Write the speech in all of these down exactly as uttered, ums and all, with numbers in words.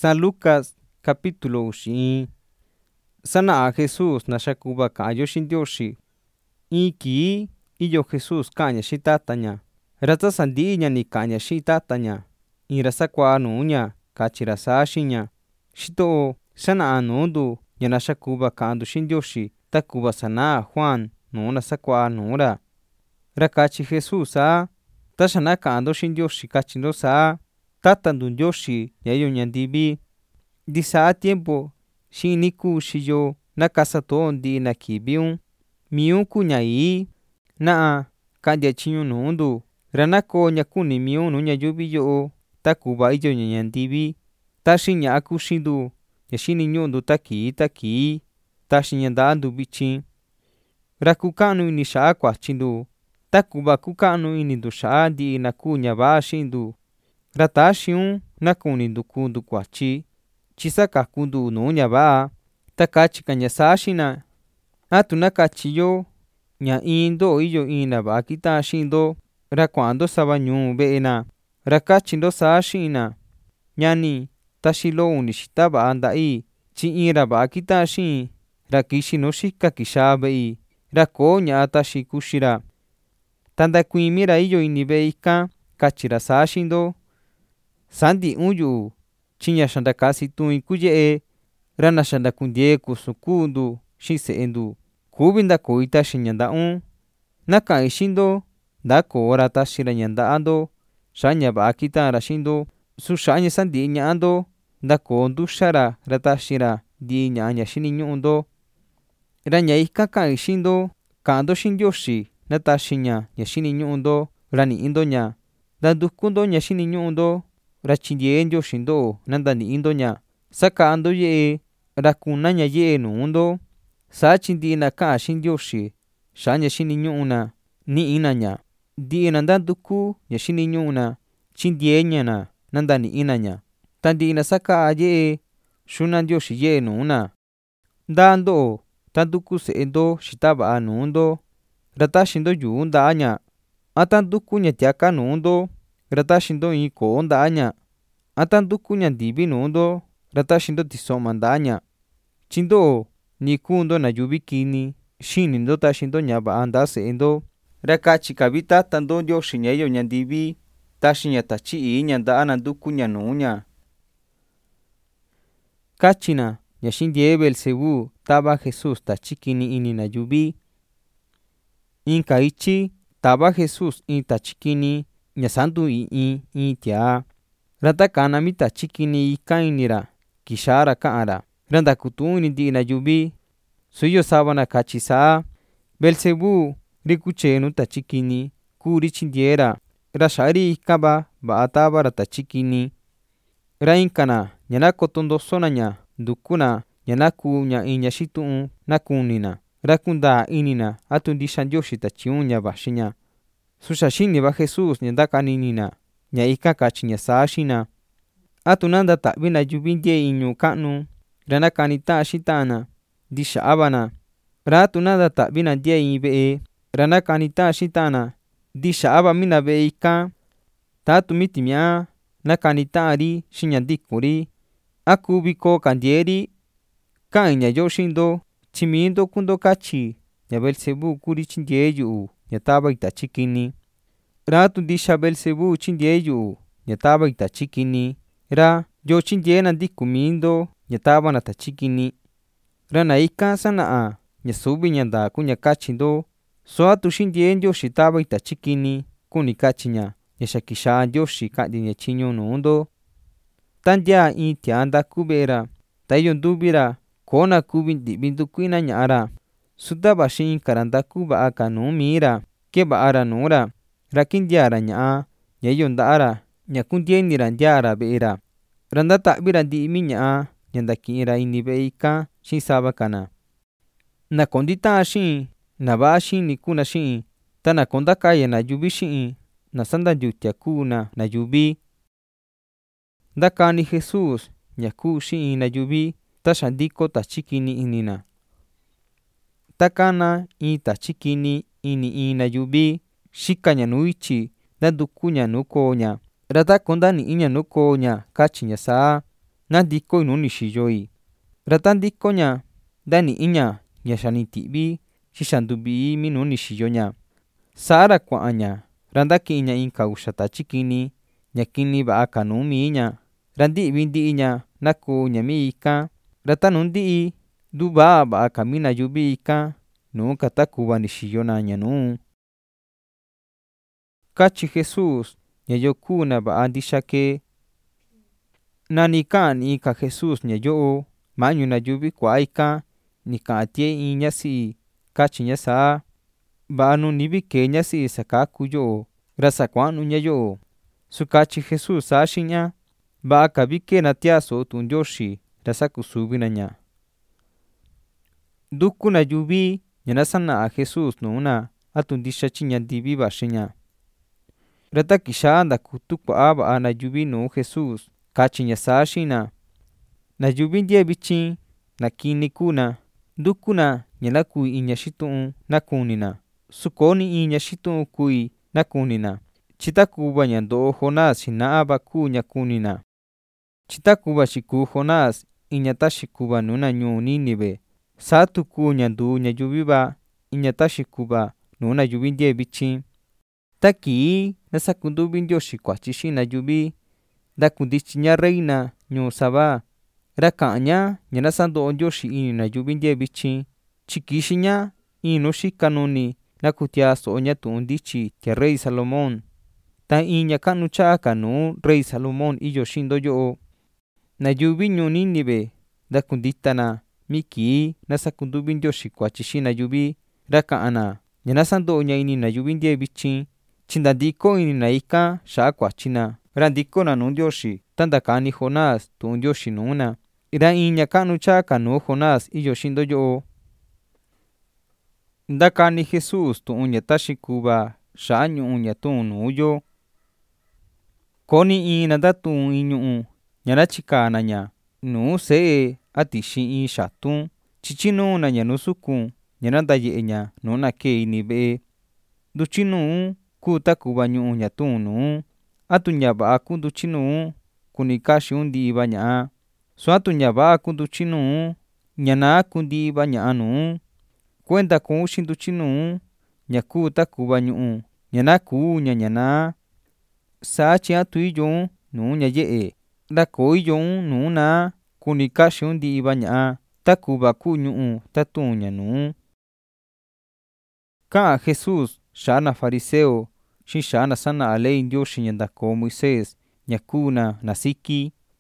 San Lucas capítulo uxi. Sana Jesús nashakuba kayo shindioshi. Iki iyo Jesús kanya shitataña. Rata sandiña ni kanya shitataña. Irasa kwa nuña kachirasa shiña. Shito sana anundu yanashakuba kandu shindioshi. Takuba sana Juan nuna sakwa nura. Rakachi Jesús a tashana kando shindioshi kachindo sa. Tatandu Yoshi yayo nyandibi. Disa tiempo shiniku shiyo nakasato ndi nakibiun. Miun kunyai naa kandia chiñu nundu. Ranako nyakuni miun nunya yubi yo. Takuba iyo nyandibi. Tashi nyaku shindu. Yashini nyundu taki taki. Tashi nyandandu bichi. Rakukanu ini shaa kwa chindu. Takuba kukanu ini du shaa di nakunya ba shindu. Ratashiun nakuni ndukundu kwachi. Chisaka kundu nunya ba. Takachi kanyasashina. Atu nakachiyo. Nya indo iyo ina ba kita shindo. Rakwando sabanyu beena. Rakachindo sashina. Nyani tashilo unishita ba andai. Chi ira ba kita shin. Rakishi no shika kishabei. Rako nya atashi kushira. Tanda kuimira iyo inibeika. Kachira sashindo. Sandi uyu chiña shanda kasi tui kuye rana shanda kundie kusukundu shiseendu kubinda koita shinyanda un naka ishindo dako ora tashira nyanda ando shanya ba kita rashindo su shanya sandi nyando dako ndushara ratashira di nyanya shini nyundo ranya ikaka ishindo kando shindyoshi natashinya yashini nyundo rani indonya dandukundo nyashini nyundo rachindie ndio shindo nandani indonya saka ando ye rakunanya ye nundo sachindi na ka shindioshi shanya shini nyuna ni inanya di nandanduku ya shini nyuna chindie nyana nandani inanya tandi na saka ye shuna ndioshi ye nuna dando tanduku seendo shitaba nundo ratashindo yunda anya atanduku nyatiaka nundo ratashindo iko ndaña atanduku nyandibi nundo ratashindo tisoma ndaña chindo nikundo na yubikini shinindo tashindo nyaba anda seendo rakachi kabita tando ndio shinyeyo nyandibi tashinya tachi nyanda ananduku nyanunya kachina yashindie Belzebu taba Jesús tachikini ini na yubi inka ichi taba Jesús in tachikini nyasandu i i i tia rata kana mita chikini ikainira kishara kaara randa kutuni di na yubi suyo sabana kachisa Belzebu rikuchenu tachikini kuri chindiera rashari ikaba baataba rata chikini rainkana nyanako tondo sonanya dukuna nyanaku nya inya shitu nakunina rakunda inina atundi shandyoshi tachiunya bashinya sushashini ba Jesús nyandaka ninina nya ika kachinya sashina atunanda tabina yubindie inyu kanu rana kanita shitana dishabana ratunanda tabina die ibe rana kanita shitana dishaba mina be ika tatu mitimia nakanita ari shinyandikuri akubiko kandieri kanya yoshindo chimindo kundo kachi ya Belzebu kuri chindieyu nyataba itachikini ratu disha Belzebu chindieyu nyataba itachikini ra yo chindie nandikumindo nyataba natachikini rana ika sanaa nyasubi nyanda kunya kachindo soatu shindie ndio shitaba itachikini kuni kachinya nyashakisha ndioshi kandi nyachinyo nundo tandia itianda kubera tayo ndubira kona kubindi bindu kuina nyara sudaba shin karanda kuba akanu mira ke baara nura rakindiara nya nyayondara nyakundienira ndiara beera randa tabira di minya nyandakira inibeika shin sabakana na kondita shin na ba shin nikuna shin tana kondaka ya na yubi shin na sanda yutia kuna na yubi dakani Jesús nyaku shin na yubi tashandiko tachikini inina takana i tachikini ini ina yubi shikanya nuichi dandukunya nukonya rata kondani inya nukonya kachinya sa nandikoi nuu ni xiyoi. Ra tandikoña ndani'iña ña xa ni ti'vi xi xa nduvii mi nuu ni xiyoña. Saa ra kua'anña ra ndaki'iña inka uxa tatyi kini, ña kini va'a ka nuu miiña, ra ndi'vi ndi'iña nakuuña mi ikan. Ra tanu ndi'i nduvaa va'a ka mi na yuvi ikan nuu ka ta kuva ni xiyona ña nuu. Catyi Jesús ña yo kuu na va'a ndixa kee. Nani ka'an ni'i ka Jesús ña yo'o, mañu na yuvi kua'a ikan ni ka'an tie in ñasi'i, catyi ña saa: ―Va'a nuni vi kee ñasi'i sakaku yo'o, ra sakua'nu ña yo'o. Su catyi Jesús saa xi'in ña: ―Va'a ka vi kee na tiaa so'o tu'un Ndiooxi ra sakusuvi na ña. Nduku na yuvi ña nasana'a Jesús nuu na atu ndixa tyi ñandivi vaxi ña. Ra ta kixaa ndakutu kua'a va'a na yuvi nuu Jesús, catyi ña saa xi'in na: ―Na yuvi ndie vityin na kini kuu na, nduku na ña na kuu in ña xitu'un na kuni na, su koo ni in ña xitu'un kui na kuni na, tyi takuva ña ndo'o Jonás xina'a va kuu ña kuni na. Tyi takuva xikuu Jonás in ña taxi kuva nuu na ñuu Nínive, saa tuku ña nduu ña yuvi va in ña taxi kuva nuu na yuvi ndie vityin. Ta kii na sakunduvi Ndioxi kuatyi xi'in na yuvi, ndakundityi ña reina ñuu Sabá, ra ka'an ña ña na sando'o Ndioxi ini na yuvi ndie vityin, tyi kixi ña in nuu xika nuni na kutiaa so'o ña tu'un ndityi tia rey Salomón. Ta in ña ka'nu cha'a ka nuu rey Salomón iyo xi'in ndo yo'o. Na yuvi ñuu Nínive ndakundita na mi kii na sakunduvi Ndioxi kuatyi xi'in na yuvi, ra ka'an na ña na sando'o ña ini na yuvi ndie vityin, tyi nda ndiko ini na ikan xa'a kuatyi na, ra ndiko na nuu Ndioxi ta ndakani Jonás tu'un Ndioxi nuu na. Ra in ña ka'nu cha'a ka nuu Jonás iyo xi'in ndo yo'o. Ndakani Jesús tu'un ña taxi kuva xa'a ñu'u ña tuun nuu yo. Koni in na ndatu'un in ñu'u ña natyika na ña nuu se'e a tixi in xatun, tyi tyinuu na ña nuu sukun ña nandaye'e ña nuu na kee ini ve'e. Ndutyi nuu kuu ta kuva ñu'u ña tuun nuu. Atu ña va'a kuu ndutyi nuu kuni kaxi un ndi'i va ña'a, su atu ña va'a kuu ndutyi nuu ña naa kundi'i va ña'a nuu. Kuenda kuun xi ndutyi nuu ña kuu ta kuva ñu'u ña nakuu ña ña naa. Saa tyi atu iyo un nuu ña ye'e, ra koo iyo un nuu naa kuni kaxi un ndi'i va ña'a ta kuva kuu ñu'u tatuun ña nuu. Ka'an Jesús xa'a na fariseo xi'in xa'a na sana'a ley Ndioxi ña ndakoo Moisés ña kuu na nasiki.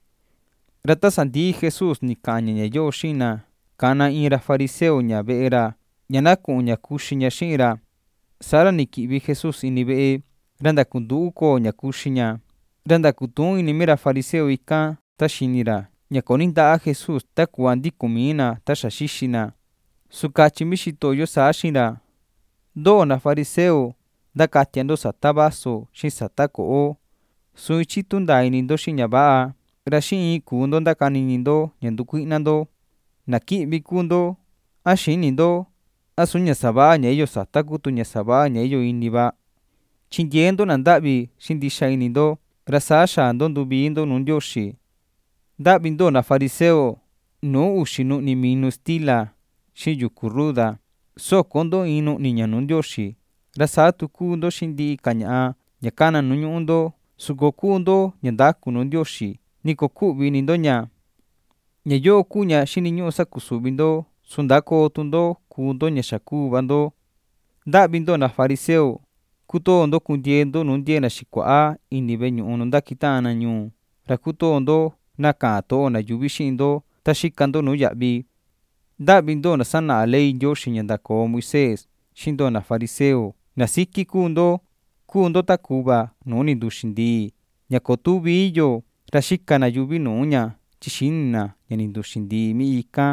Ra ta sandii Jesús ni ka'an ña ña yo'o xi'in na, kana in ra fariseo ña ve'e ra ña na ku'un ña kuxi ña xi'in ra. Sa'ra ni ki'vi Jesús ini ve'e, ra ndakundu'u koo ña kuxi ña. Ra ndakutuun ini mi ra fariseo ikan ta xini ra ña koo ni nta'a Jesús ta kuva ndikun mii na ta xa xixi na. Su catyi mi xito'yo saa xi'in ra: ―Ndo'o na fariseo ndakatia ndo sata vaso xi'in sata ko'o, su ityitu ndaa ini ndo xi'in ña va'a, ra xi'in in kuu ndo ndakani ini ndo ña ndukui'na ndo. ¿Na ki'vi kuu ndo? ¿A xini ndo asu ña sava'a ña iyo sata kutu ña sava'a ña iyo ini va? Tyindyee ndo na nda'vi xi ndixa ini ndo, ra saa xaa ndo nduvii ndo nuu Ndioxi. Nda'vi ndo na fariseo nuu uxi nu'ni minu stila xi'in yuku ruda, soko ndo in nu'ni ña nuu Ndioxi, ra saa tu kuu ndo xi'in ndi'i ka ña'a ña kana nuu ñu'ú ndo, su ko kuu ndo ña ndaku nuu Ndioxi, ni ko ku'vi ini ndo ña. Ña yo'o kuu ña xini ñu'u sakusuvi ndo, su ndakoo tu ndo kuu ndo ña xa kuu va ndo. Nda'vi ndo na fariseo, kutoo ndo kundyee ndo nuu ndye'e na xikua'a ini ve'e ñu'u nu ndakita'an na ñuu, ra kutoo ndo na ka'an to'o na yuvi xi'in ndo ta xika ndo nuu ya'vi. Nda'vi ndo na sana'a ley Ndioxi ña ndakoo Moisés xi'in ndo na fariseo, nasiki kuu ndo, kuu ndo ta kuva nuu ni nduxi ndii, ña koo tuvi iyo ra xika na yuvi nuu ña, tyi xini na ña ni nduxi ndii mi ikan.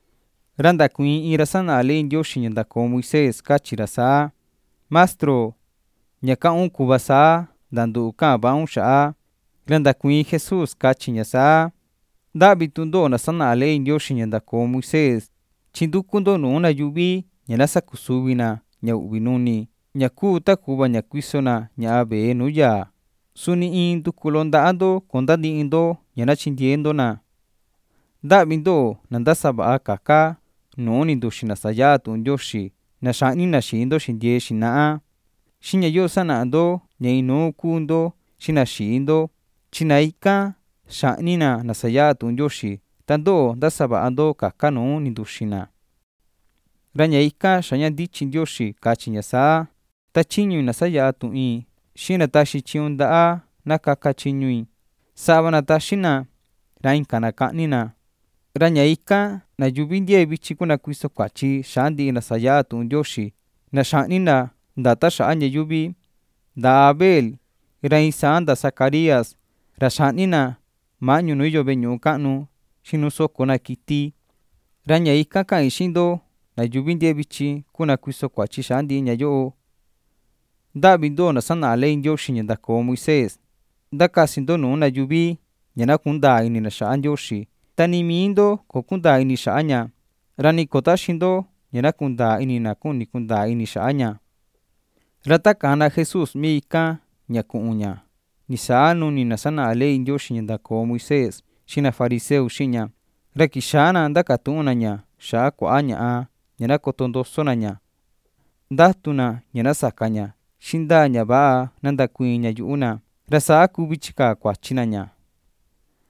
Ra ndakuiin in ra sana'a ley Ndioxi ña ndakoo Moisés, catyi ra saa: ―Mastro, ña ka'an un kuva saa nda ndu'u ka'an va'a un xa'a. Ra ndakuiin Jesús, catyi ña saa: ―Nda'vi tu ndo'o na sana'a ley Ndioxi ña ndakoo Moisés, tyi nduku ndo nuu na yuvi ña na sakusuvi na ña u'vi nuni, ña kuu ta kuva ña kuiso na ña'a vee nuu yaa. Suni in nduku londa'a ndo kuenda ndi'i ndo ña na tyindyee ndo na. Nda'vi ndo'o na ndasava'a kaka nuu ni nduxi na saya'a tu'un Ndioxi na xa'ni na xii ndo xindyee xina'a. Xiñayoo sana'a ndo ña inuu kuu ndo xi na xii ndo, tyi na ikan xa'ni na na saya'a tu'un Ndioxi, ta ndo'o ndasava'a ndo kaka nuu ni nduxi na. Ra ña ikan xa ña ndityi Ndioxi katyi ña saa: Tatyiñui na saya'a tu'in xi na taxi tyiun nda'a na kaka tyiñui. Sava na taxi na, ra inka na ka'ni na. Ra ña ikan na yuvi ndiyee vityi kunakuiso kuatyi xa'a ndi'i na saya'a tu'un Ndioxi na xa'ni na ndata xa'a ña yuvi. Nda Abel, ra iin nda Zacarías, ra xa'ni na ma'ñu nu iyo ve'e ñu'u ka'nu xi nu soko na kiti. Ra ña ikan ka'in xi'in ndo na yuvi ndiyee vityi kunakuiso kuatyi xa'a ndi'i ña yo'o. Nda'vi ndo'o na sana'a ley Ndioxi ña ndakoo Moisés. Ndakasi ndo nuu na yuvi ña na kundaa ini na xa'a Ndioxi, ta ni mii ndo ko kundaa ini xa'a ña, ra ni kotaxi ndo ña na kundaa ini na kuni kundaa ini xa'a ña. Ra ta kana Jesús mii ikan ña ku'un ña, ni saa nuni na sana'a ley Ndioxi ña ndakoo Moisés xi na fariseo xi'in ña, ra kixaa na ndakatu'un na ña xa'a kua'a ña'a ña na koto ndoso na ña. Ndatu na ña na saka ña xi ndaa ña va'a na ndakuiin ña yu'u na, ra saa kuvi chikaa kuatyi na ña.